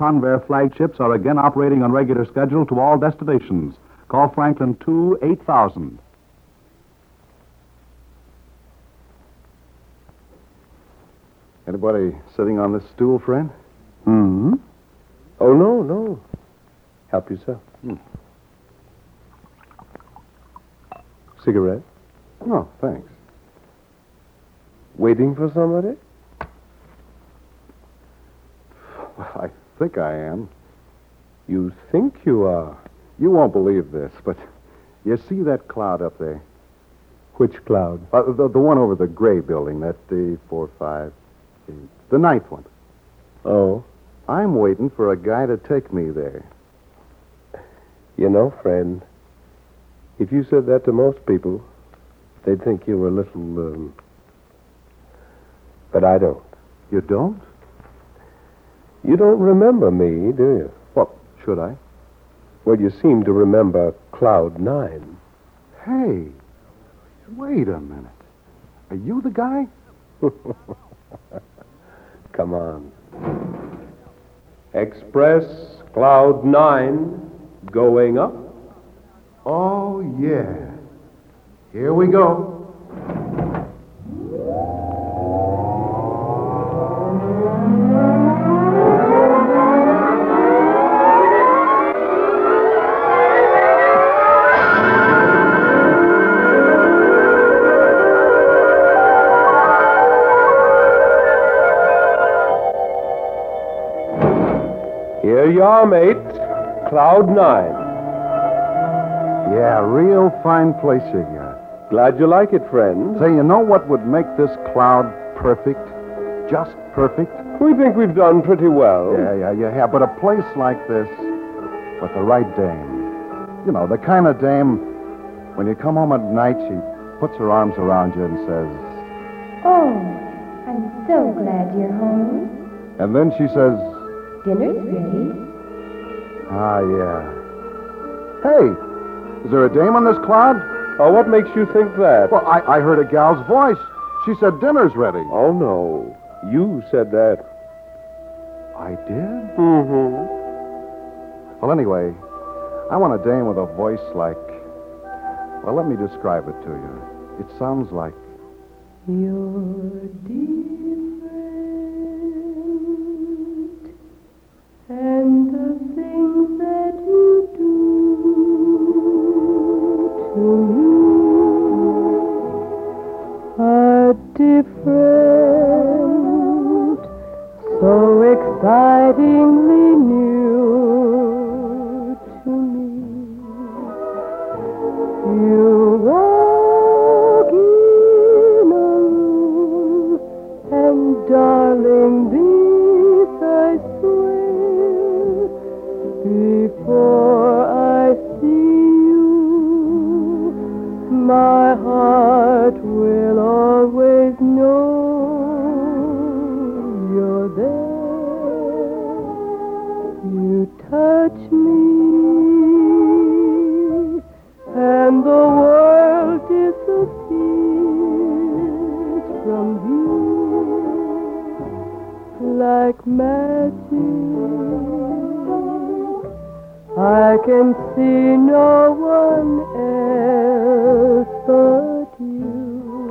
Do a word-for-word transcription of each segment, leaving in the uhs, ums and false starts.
Convair flagships are again operating on regular schedule to all destinations. Call Franklin two eight thousand. Anybody sitting on this stool, friend? Hmm? Oh, no, no. Help yourself. Hmm. Cigarette? Oh, thanks. Waiting for somebody? Well, I think I am. You think you are? You won't believe this, but you see that cloud up there? Which cloud? Uh, the, the one over the gray building, that the four, five, eight, the ninth one. Oh? I'm waiting for a guy to take me there. You know, friend, if you said that to most people, they'd think you were a little, um... But I don't. You don't? You don't remember me, do you? Well, should I? Well, you seem to remember Cloud Nine. Hey, wait a minute. Are you the guy? Come on. Express Cloud Nine going up. Oh, yeah. Here we go. Here you are, mate. Cloud Nine. Yeah, real fine place you got. Glad you like it, friend. Say, you know what would make this cloud perfect? Just perfect? We think we've done pretty well. Yeah, yeah, yeah, yeah. But a place like this, with the right dame. You know, the kind of dame, when you come home at night, she puts her arms around you and says... Oh, I'm so glad you're home. And then she says... Dinner's ready. Ah, yeah. Hey, is there a dame on this cloud? Oh, what makes you think that? Well, I, I heard a gal's voice. She said dinner's ready. Oh, no. You said that. I did? Mm-hmm. Well, anyway, I want a dame with a voice like... Well, let me describe it to you. It sounds like... You're different, and the things that you do to me are different, so excitingly new to me. You walk in a room, and darling, this I swear, before I see you, my heart will always know you're there. You touch me, and the world disappears from view like magic. I can see no one else but you.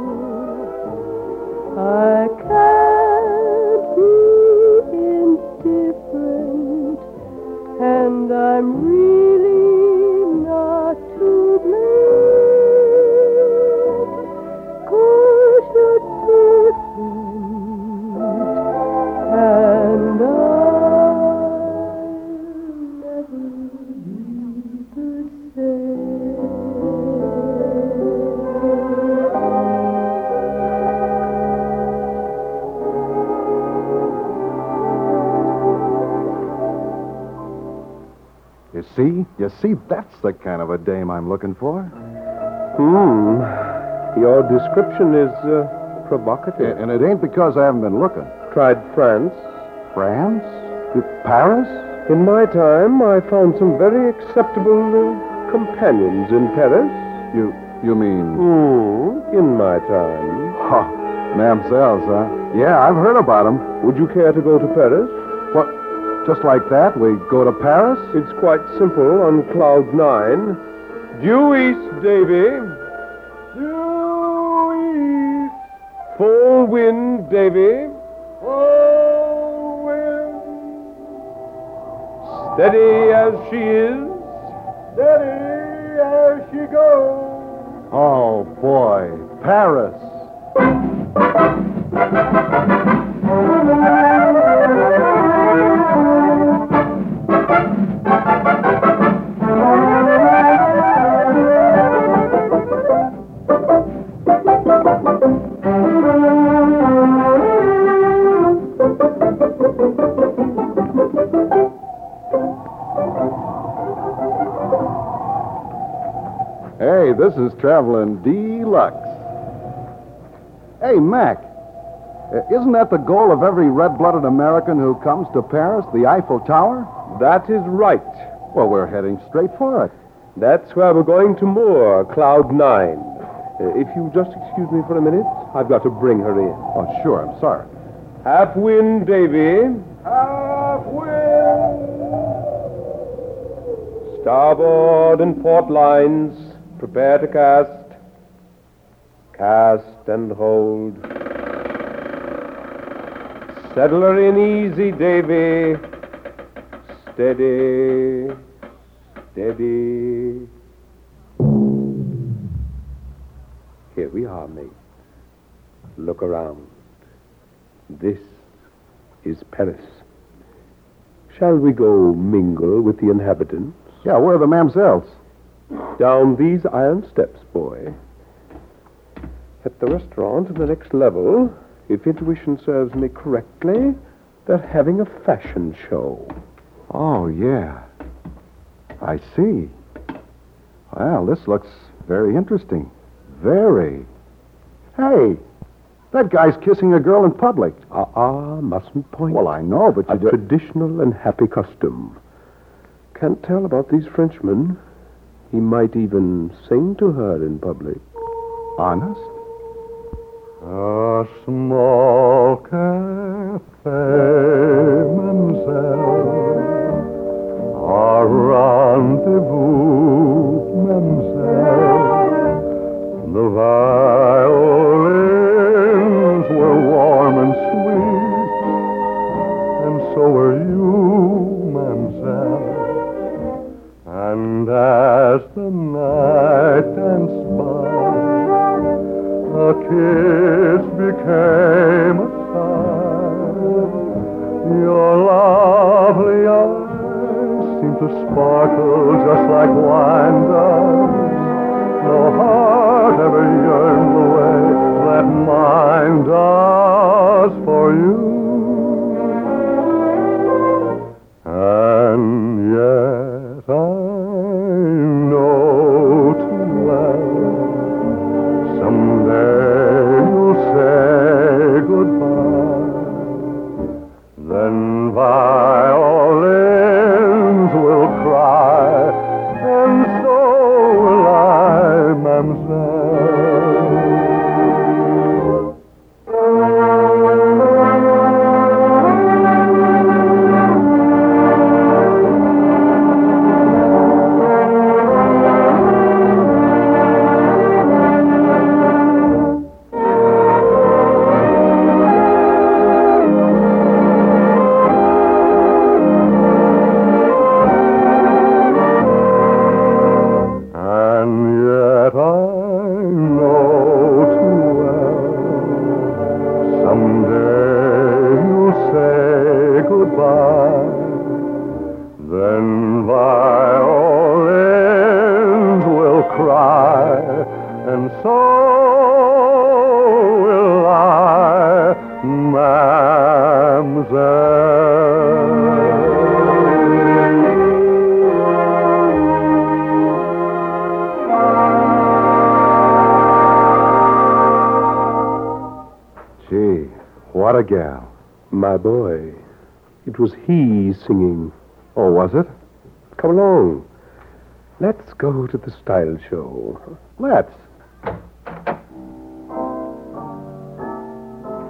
I can't be indifferent, and I'm really not to blame. 'Cause you're different, and I'll never be the same. You see? You see, that's the kind of a dame I'm looking for. Hmm. Your description is uh, provocative. And it ain't because I haven't been looking. Tried France. France? Paris? In my time, I found some very acceptable uh, companions in Paris. You you mean... Hmm. In my time. Oh, Mamselle's, huh? Yeah, I've heard about them. Would you care to go to Paris? What? Just like that, we go to Paris? It's quite simple on cloud nine. Due east, Davy. Due east. Full wind, Davy. Full wind. Steady as she is. Steady as she goes. Oh, boy. Paris. Hey, this is Traveling Deluxe. Hey, Mac, uh, isn't that the goal of every red-blooded American who comes to Paris, the Eiffel Tower? That is right. Well, we're heading straight for it. That's where we're going to moor, cloud nine. Uh, if you just excuse me for a minute, I've got to bring her in. Oh, sure, I'm sorry. Half wind, Davy. Half wind. Starboard and port lines. Prepare to cast. Cast and hold. Settle her in easy, Davy. Steady. Steady. Here we are, mate. Look around. This is Paris. Shall we go mingle with the inhabitants? Yeah, where are the mamsells? Down these iron steps, boy. At the restaurant in the next level, if intuition serves me correctly, they're having a fashion show. Oh, yeah. I see. Well, this looks very interesting. Very. Hey, that guy's kissing a girl in public. Ah-ah, mustn't point. Well, I know, but you A do... traditional and happy custom. Can't tell about these Frenchmen. He might even sing to her in public. Honest? A small cafe, mademoiselle. A rendezvous, mademoiselle. The violins were warm and sweet, and so were you, mademoiselle. And as the night danced by, a kiss became a sigh. Your lovely eyes seemed to sparkle just like wine does. No heart ever yearned the way that mine does for you. And yet I know too well someday you'll say goodbye. Then violins will cry, and so will I, mademoiselle. What a gal. My boy, it was he singing. Oh, was it? Come along. Let's go to the style show. Let's.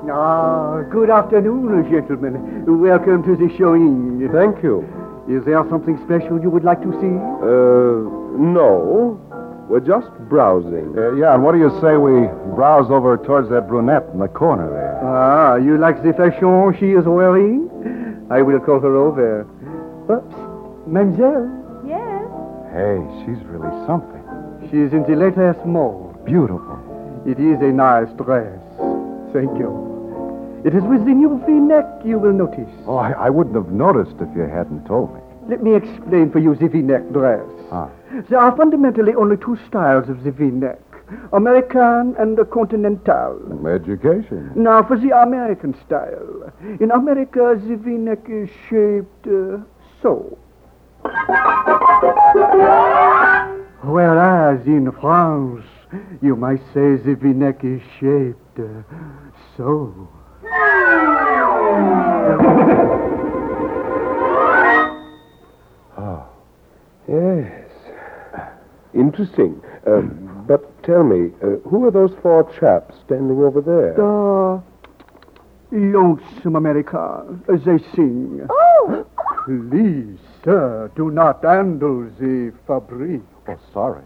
Ah, good afternoon, gentlemen. Welcome to the showing. Thank you. Is there something special you would like to see? Uh, no. We're just browsing. Uh, yeah, and what do you say we browse over towards that brunette in the corner there? Ah, you like the fashion she is wearing? I will call her over. Oops, mademoiselle. Yes. Hey, she's really something. She's in the letter small. Beautiful. It is a nice dress. Thank you. It is with the new V-neck you will notice. Oh, I, I wouldn't have noticed if you hadn't told me. Let me explain for you the V-neck dress. Ah. There are fundamentally only two styles of the V-neck, American and the Continental. Education. Now, for the American style. In America, the V-neck is shaped uh, so. Whereas in France, you might say the V-neck is shaped uh, so. Oh. Yes. Interesting. Uh, but tell me, uh, who are those four chaps standing over there? The Lonesome America, as they sing. Oh! Please, sir, do not handle the fabric. Oh, sorry.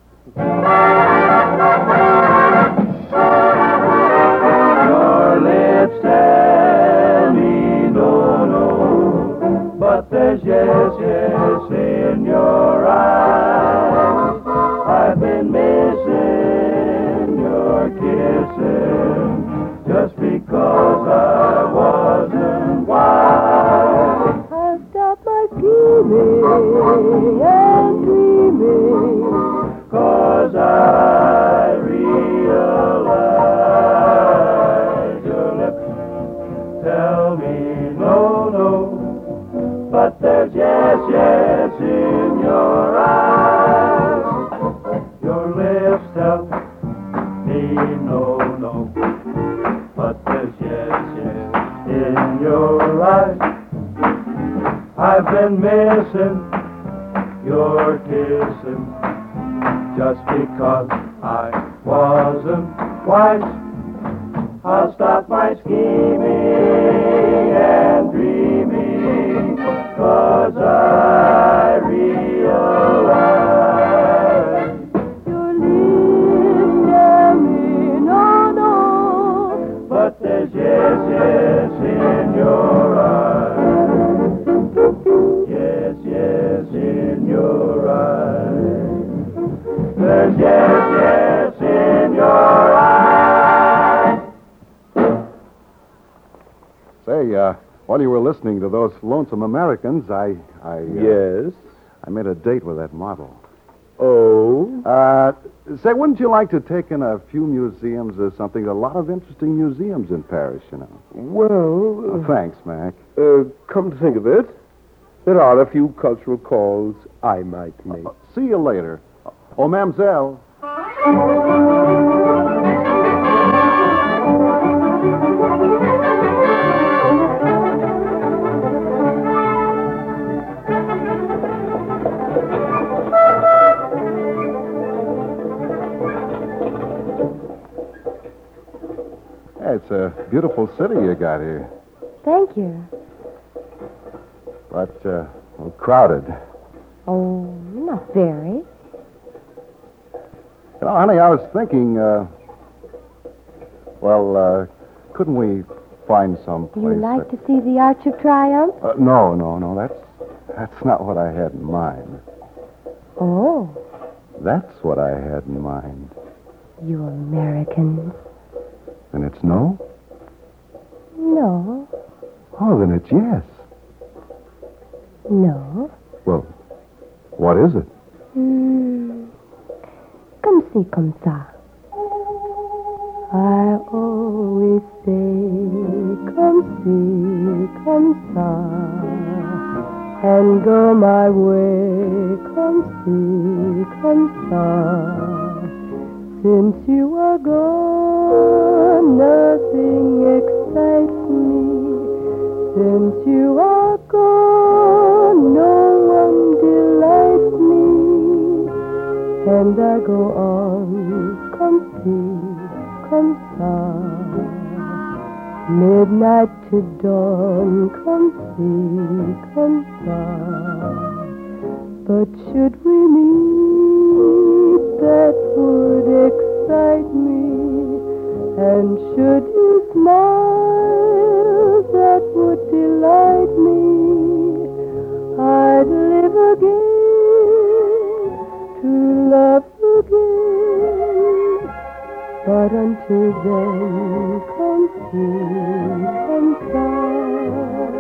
Your lips tell me no, no, but there's yes, yes in your eyes. I've been missing your kissing just because I wasn't wise. I've stopped my scheming and dreaming. 'Cause I realize your lips tell me no, no, but there's yes, yes in your eyes. Your lips tell me no, no, but there's yes, yes in your eyes. I've been missing your kissing just because I wasn't wise. I'll stop my scheming and dreaming, 'cause I realize Your lips tell me no, no, but there's yes, yes in your eyes. Yes, yes in your eyes. There's yes, yes in your eyes. Say, uh, while you were listening to those Lonesome Americans, I, I, uh, Yes. I made a date with that model. Oh? Uh, say, wouldn't you like to take in a few museums or something? A lot of interesting museums in Paris, you know. Well, Oh, thanks, Mac. uh, come to think of it, there are a few cultural calls I might make. Uh, see you later. Oh, mademoiselle. Hey, it's a beautiful city you got here, Thank you. but uh, well, crowded. Oh, not very. You know, honey, I was thinking, uh, well, uh, couldn't we find some place? You like that- to see the Arch of Triumph? Uh, no, no, no. That's that's not what I had in mind. Oh, That's what I had in mind. you Americans. And it's no? No, Oh, then it's yes. no. Well, what is it? Hmm. Comme ci, comme ça. I always say comme ci, comme ça, and go my way comme ci, comme ça. Since you are gone, nothing excites me. Since you are gone, no one delights me. And I go on, comme ci, comme ça. Midnight to dawn, come see, come far. But should we meet, that would excite me. And should you smile, that would delight me. I'd live again, to love again. But until then, come see, come far.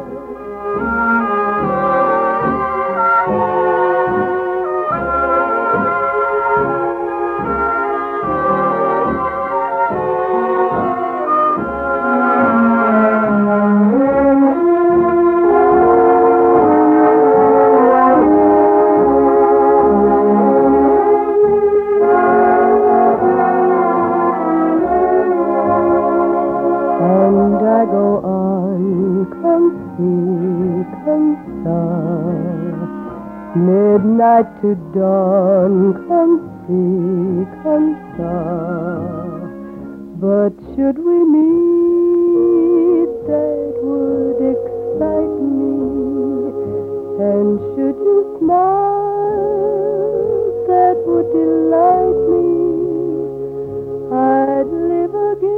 Midnight to dawn, come see, come far. But should we meet, that would excite me. And should you smile, that would delight me. I'd live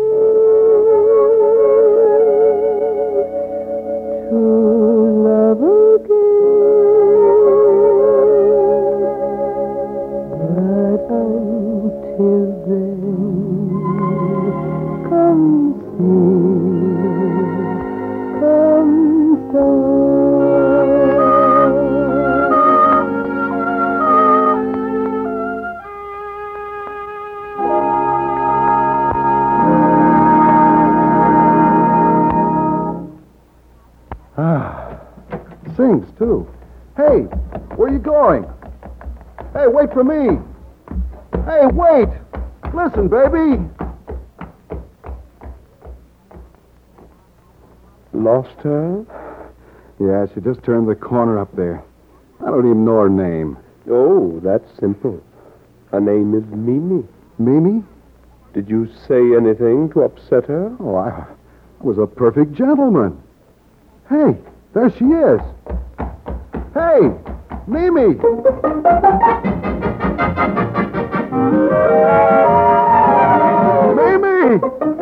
again, to love again. Until then, come see, come Ah, sings too. Hey, where are you going? Hey, wait for me. Hey, wait! Listen, baby! Lost her? Yeah, she just turned the corner up there. I don't even know her name. Oh, that's simple. Her name is Mimi. Mimi? Did you say anything to upset her? Oh, I, I was a perfect gentleman. Hey, there she is. Hey, Mimi! Mimi!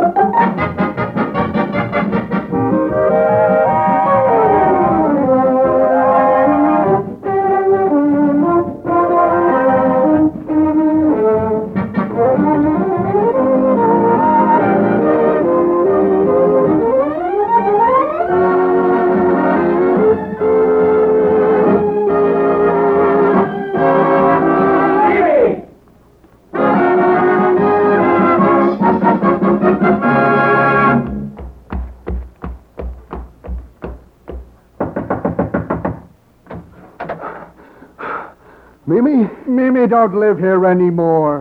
Mimi? Mimi don't live here anymore.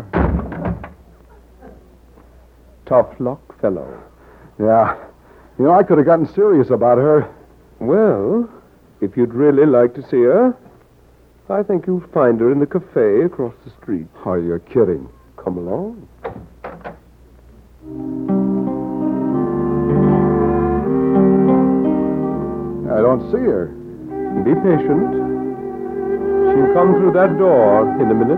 Tough luck, fellow. Yeah. You know, I could have gotten serious about her. Well, if you'd really like to see her, I think you'll find her in the cafe across the street. Oh, you're kidding. Come along. I don't see her. Be patient. She'll come through that door in a minute.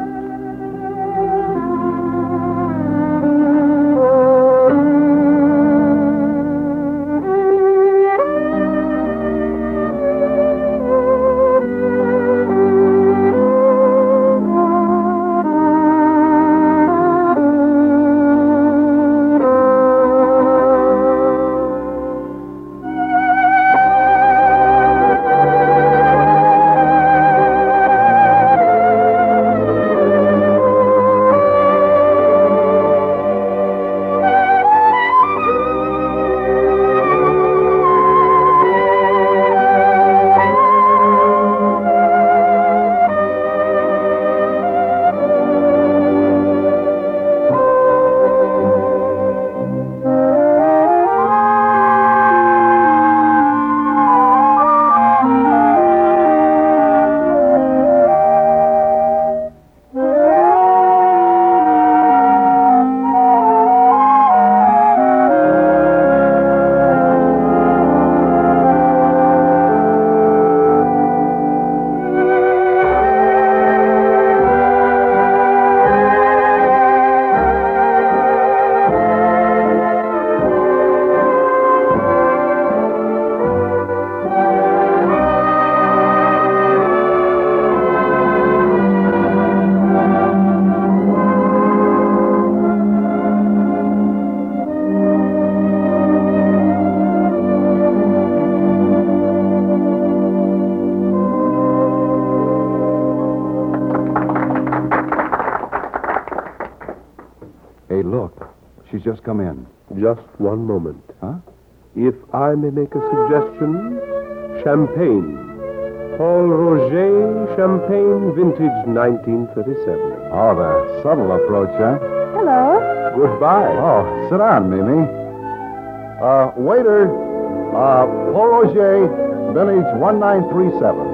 Look, she's just come in. Just one moment. Huh? If I may make a suggestion, champagne. Paul Roger Champagne Vintage nineteen thirty-seven. Oh, the subtle approach, huh? Hello. Goodbye. Oh, sit down, Mimi. Uh, waiter, uh, Paul Roger, Vintage one nine three seven.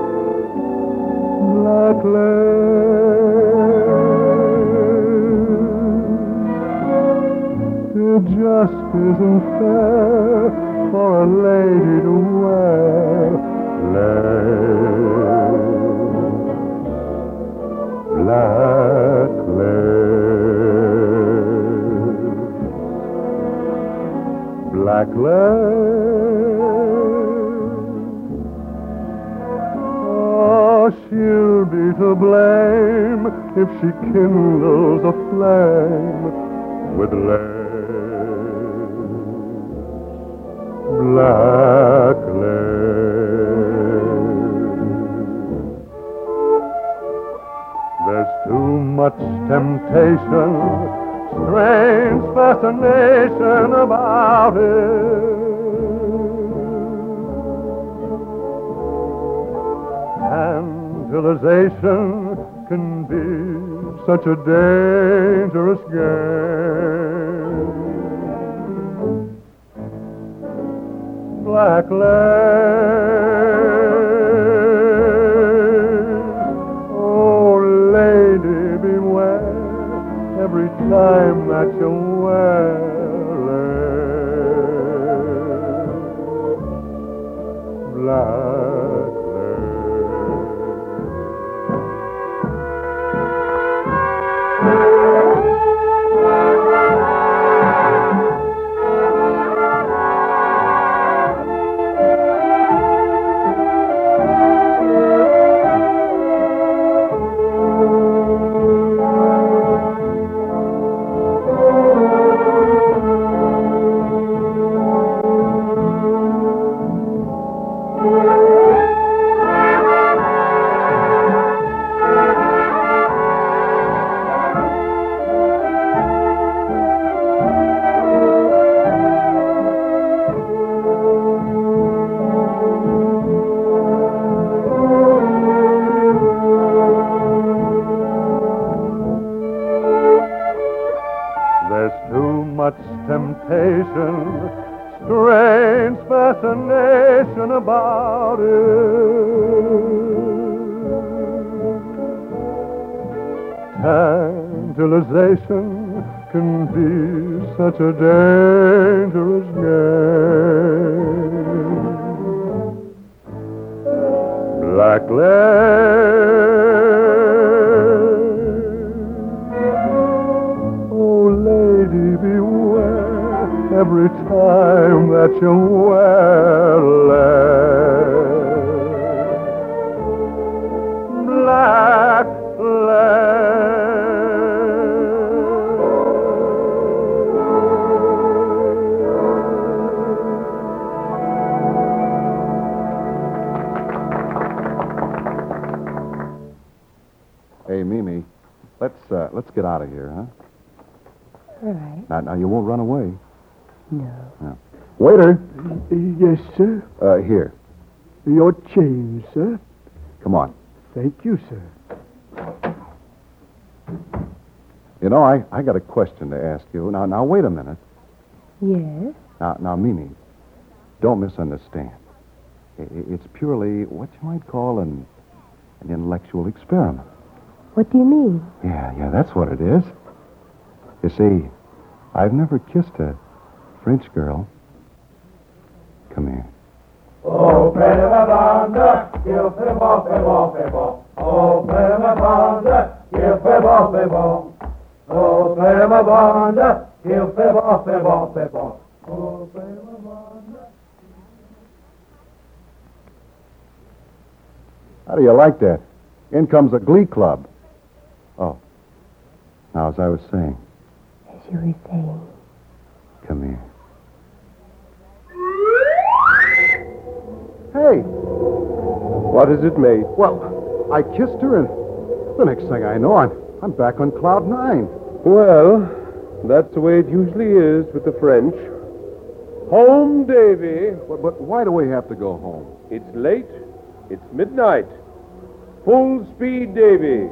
Black It just isn't fair for a lady to wear lace, black lace, black lace. Oh, she'll be to blame if she kindles a flame with lace. Black lace. There's too much temptation, strange fascination about it. Tantalization can be such a dangerous game. Black lace, oh lady, beware every time that you wear lace, black temptation, strange fascination about it. Tantalization can be such a dangerous game. Black lace, oh lady, beware every time that you wear lace, black lace. Hey, Mimi, let's uh, let's get out of here, huh? All right. Now, now you won't run away. No. No. Waiter, Yes, sir. uh, here. Your change, sir. Come on. Thank you, sir. You know, I, I got a question to ask you. Now, now, wait a minute. Yes? Now, now, Mimi, don't misunderstand. I- i- It's purely what you might call an an intellectual experiment. What do you mean? Yeah, yeah, that's what it is. You see, I've never kissed a French girl. Come here. Oh, pretty Madonna, you fais bon, fais bon, fais bon. Oh, pretty Madonna, you fais bon, fais bon. Oh, pretty Madonna, you fais bon, fais bon, fais bon. Oh, pretty Madonna. How do you like that? In comes a glee club. Oh. Now, as I was saying, As you were saying. come here. Hey, What has it made? well, I kissed her, and the next thing I know, I'm, I'm back on cloud nine. Well, That's the way it usually is with the French. Home, Davy. But, but why do we have to go home? It's late. It's midnight. Full speed, Davy.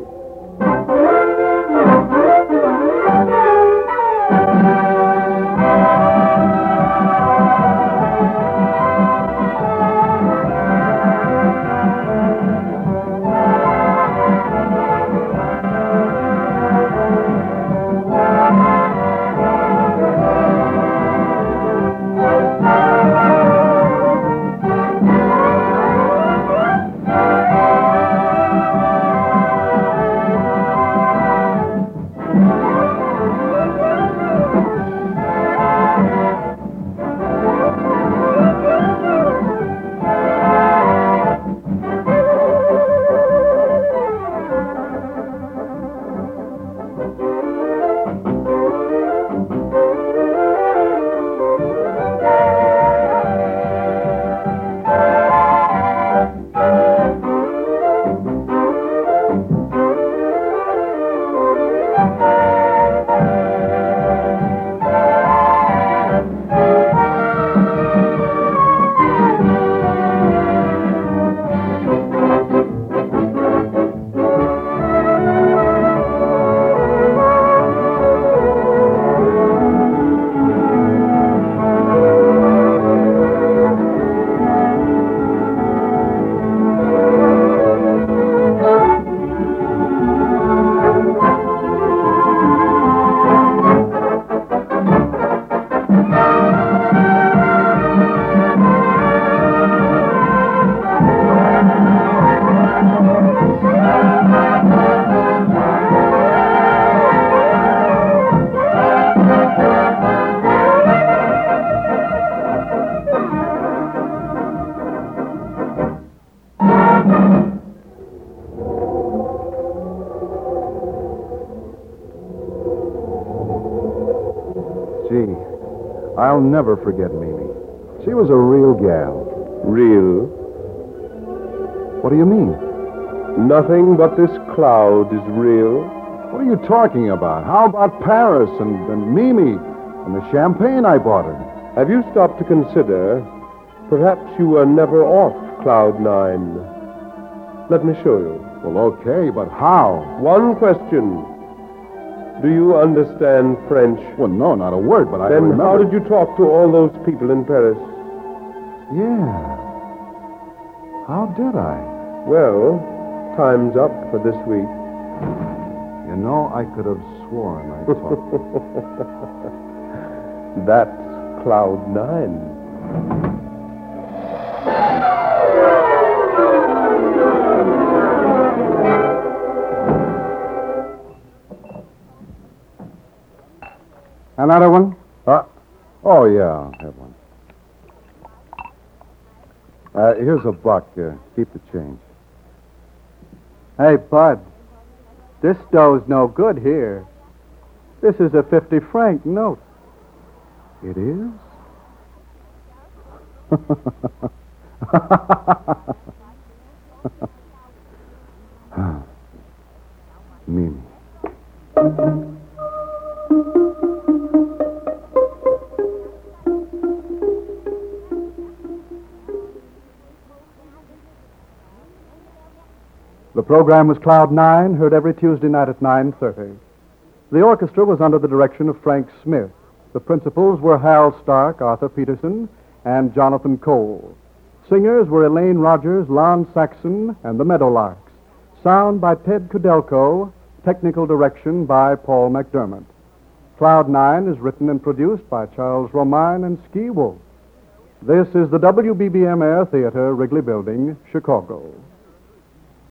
Gee, I'll never forget Mimi. She was a real gal. Real? What do you mean? Nothing but this cloud is real. What are you talking about? How about Paris and, and Mimi and the champagne I bought her? Have you stopped to consider perhaps you were never off Cloud Nine? Let me show you. Well, okay, but how? One question. Do you understand French? Well, no, not a word, but I Then remember. how did you talk to all those people in Paris? Yeah. How did I? Well, time's up for this week. You know, I could have sworn I talked. That's Cloud Nine. Another one? Uh, oh, yeah, I'll have one. Uh, here's a buck. Uh, keep the change. Hey, Bud. This dough's no good here. This is a fifty franc note. It is? Mimi. The program was Cloud Nine, heard every Tuesday night at nine thirty. The orchestra was under the direction of Frank Smith. The principals were Hal Stark, Arthur Peterson, and Jonathan Cole. Singers were Elaine Rogers, Lon Saxon, and the Meadowlarks. Sound by Ted Kudelko, technical direction by Paul McDermott. Cloud Nine is written and produced by Charles Romine and Ski Wolf. This is the W B B M Air Theater, Wrigley Building, Chicago.